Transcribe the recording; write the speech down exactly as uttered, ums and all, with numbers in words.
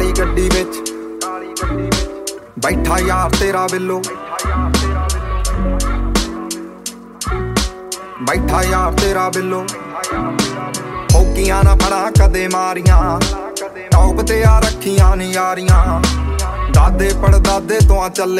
ਕਾਲੀ ਗੱਡੀ ਵਿੱਚ ਬੈਠਾ ਯਾਰ ਤੇਰਾ ਬਿੱਲੋ, ਬੈਠਾ ਯਾਰ ਤੇਰਾ ਬਿੱਲੋ। ਹੋਕੀਆਂ ਨਾ ਫੜਾ ਕਦੇ ਮਾਰੀਆਂ, ਟੌਪ ਤੇ ਆ ਰੱਖੀਆਂ ਨੀ ਯਾਰੀਆਂ। ਦਾਦੇ ਪੜਦਾਦੇ ਤੋਂ ਆ ਚੱਲੇ